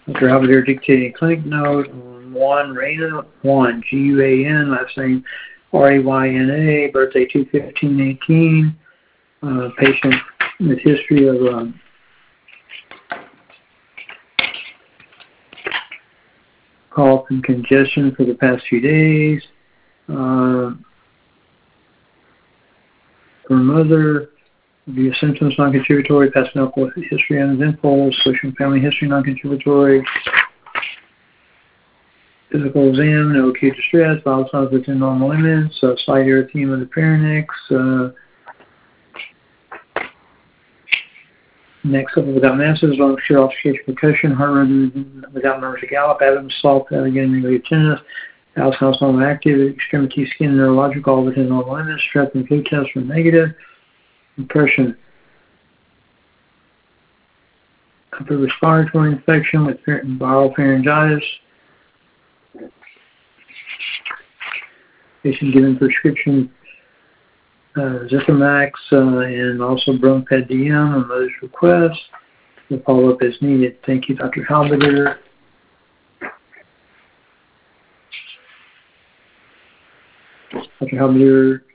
Dr. Halberdier dictating a clinic note on Juan Reyna, Juan, G-U-A-N, last name R-A-Y-N-A, birthday 2/15/18, patient with history of cough and congestion for the past few days. For mother, via symptoms non-contributory, past medical history and impulse, social and family history non-contributory, physical exam, no acute distress, vital signs within normal limits, slight erythema of the pharynx, neck supple without masses, lung shear oscillation percussion, heart rate without nerves to gallop, abdomen soft, again, negative tenderness, Alice House normal active, extremity skin neurological, all within normal limits, strep and flu tests were negative, impression, upper respiratory infection with viral pharyngitis, patient given prescription Zithromax and also Bromped DM on mother's request. The follow-up is needed. Thank you, Dr. Halberdier. Dr. Halberdier